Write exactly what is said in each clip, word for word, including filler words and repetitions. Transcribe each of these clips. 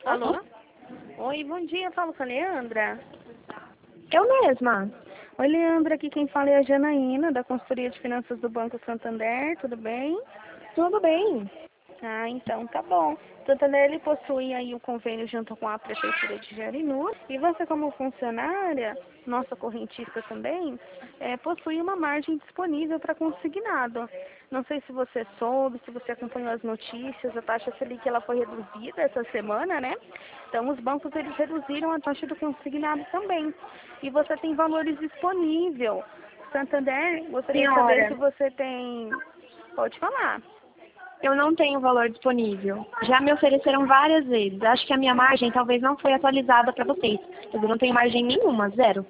Alô? Oi, bom dia, falo com a Leandra. Eu mesma. Oi, Leandra, aqui quem fala é a Janaína, da consultoria de finanças do Banco Santander, tudo bem? Tudo bem. Ah, então tá bom. Santander, ele possui aí o convênio junto com a Prefeitura de Jarinu, e você como funcionária, nossa correntista também, é, possui uma margem disponível para consignado. Não sei se você soube, se você acompanhou as notícias, a taxa Selic ela foi reduzida essa semana, né? Então os bancos eles reduziram a taxa do consignado também. E você tem valores disponíveis. Santander, gostaria de saber se Senhora, você tem... Pode falar. eu não tenho valor disponível. Já me ofereceram várias vezes. Acho que a minha margem talvez não foi atualizada para vocês. Eu não tenho margem nenhuma, zero.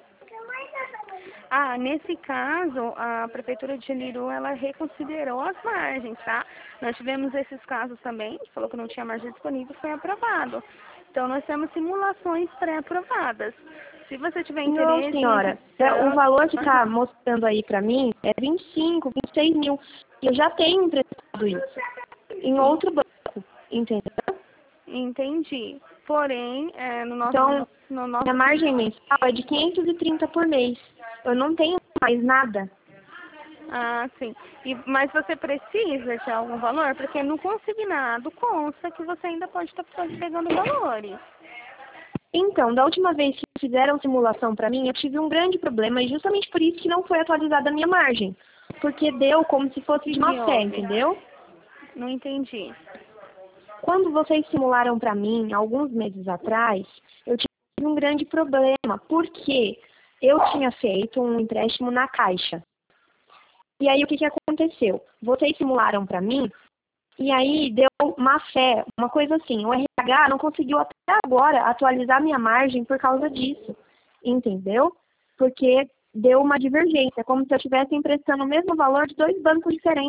Ah, nesse caso, a Prefeitura de Janiru, ela reconsiderou as margens, tá? Nós tivemos esses casos também, falou que não tinha margem disponível, foi aprovado. Então, nós temos simulações pré-aprovadas. Se você tiver Não, interesse em senhora. É, o registrando... valor que está mostrando aí para mim é vinte e cinco, vinte e seis mil. E eu já tenho emprestado isso em outro banco, entendeu? Entendi. Porém, é, no nosso... Então, No nosso... minha margem mensal é de quinhentos e trinta por mês. Eu não tenho mais nada. Ah, sim. E, mas você precisa de algum valor? Porque no consignado consta que você ainda pode estar pegando valores. Então, da última vez que fizeram simulação para mim, eu tive um grande problema e justamente por isso que não foi atualizada a minha margem. Porque deu como se fosse de má Me fé, ouve. entendeu? Não entendi. Quando vocês simularam para mim, alguns meses atrás, eu tive um grande problema, porque eu tinha feito um empréstimo na Caixa. E aí, o que, que aconteceu? Vocês simularam para mim, e aí deu má fé, uma coisa assim, o R H não conseguiu até agora atualizar minha margem por causa disso, entendeu? Porque deu uma divergência, como se eu estivesse emprestando o mesmo valor de dois bancos diferentes.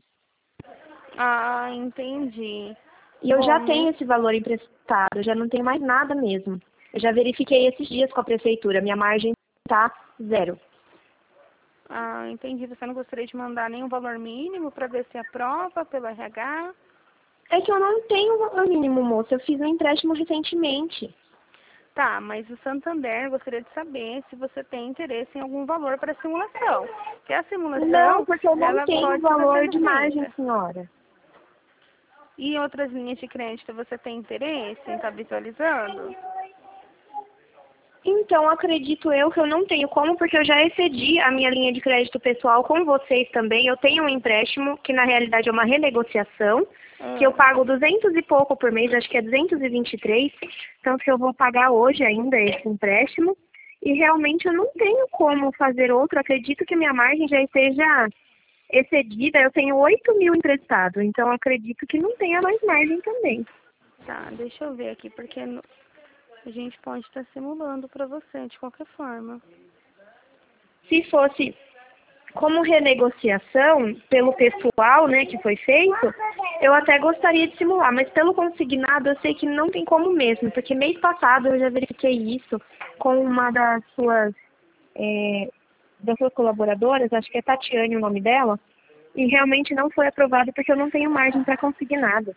Ah, entendi. E eu Bom, já tenho né? esse valor emprestado, eu já não tenho mais nada mesmo. Eu já verifiquei esses dias com a prefeitura, minha margem está zero. Ah, entendi. Você não gostaria de mandar nenhum valor mínimo para ver se aprova pelo R H? É que eu não tenho valor mínimo, moça, eu fiz um empréstimo recentemente. Tá, mas o Santander gostaria de saber se você tem interesse em algum valor para simulação. Porque a Não, simulação, porque eu não ela tenho pode estar valor sendo de margem, feita. senhora. E em outras linhas de crédito, você tem interesse em estar visualizando? Então, acredito eu que eu não tenho como, porque eu já excedi a minha linha de crédito pessoal com vocês também. Eu tenho um empréstimo, que na realidade é uma renegociação, que eu Hum. pago duzentos e pouco por mês, acho que é duzentos e vinte e três, tanto que eu vou pagar hoje ainda esse empréstimo. E realmente eu não tenho como fazer outro. Acredito que minha margem já esteja excedida. Eu tenho oito mil emprestado, então acredito que não tenha mais margem também. Tá, deixa eu ver aqui, porque no- a gente pode estar simulando para você, de qualquer forma. Se fosse como renegociação pelo pessoal, né, que foi feito, eu até gostaria de simular, mas pelo consignado eu sei que não tem como mesmo, porque mês passado eu já verifiquei isso com uma das suas, é, das suas colaboradoras, acho que é Tatiane o nome dela, e realmente não foi aprovado porque eu não tenho margem para consignado.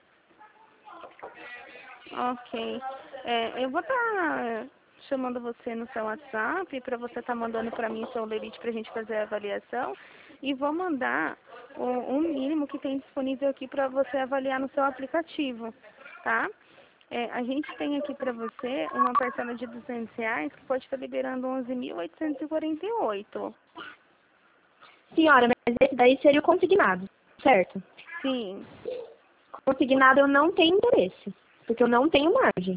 Ok. É, eu vou estar chamando você no seu WhatsApp para você estar mandando para mim seu lerite para a gente fazer a avaliação. E vou mandar o, o mínimo que tem disponível aqui para você avaliar no seu aplicativo, tá? É, a gente tem aqui para você uma parcela de duzentos reais que pode estar liberando onze mil oitocentos e quarenta e oito. Senhora, mas esse daí seria o consignado, certo? Sim. Consignado eu não tenho interesse, porque eu não tenho margem.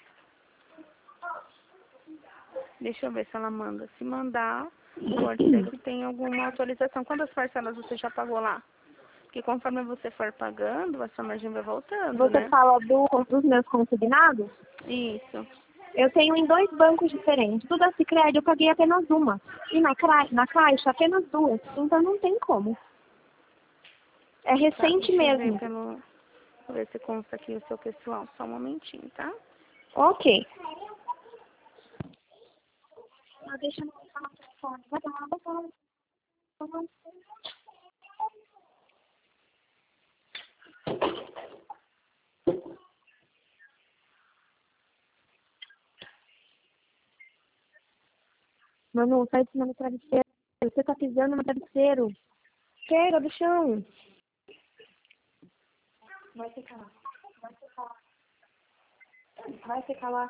Deixa eu ver se ela manda. Se mandar, pode ser que tenha alguma atualização. Quantas parcelas você já pagou lá? Porque conforme você for pagando, a sua margem vai voltando, Você né? fala do, dos meus consignados? Isso. Eu tenho em dois bancos diferentes. Do da Sicredi eu paguei apenas uma. E na, cra- na Caixa apenas duas. Então não tem como. É Tá, recente deixa eu ver mesmo. pelo... Vou ver se consta aqui o seu pessoal. Só um momentinho, tá? Ok. Ah, deixa eu falar no telefone. Vai dar uma boa. Manu, sai de cima do travesseiro. Você tá pisando no travesseiro. Pega do chão. Vai ficar lá. Vai ficar lá. Vai ficar lá.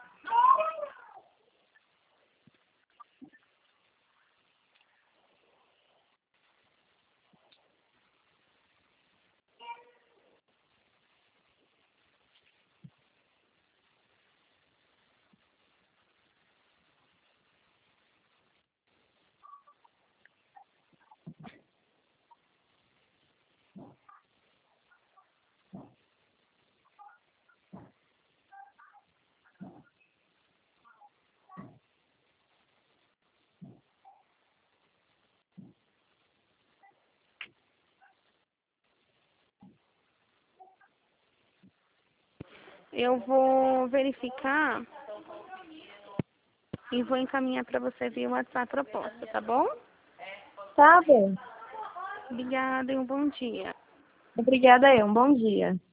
Eu vou verificar e vou encaminhar para você via WhatsApp a proposta, tá bom? Tá bom. Obrigada e um bom dia. Obrigada, eu. Um bom dia.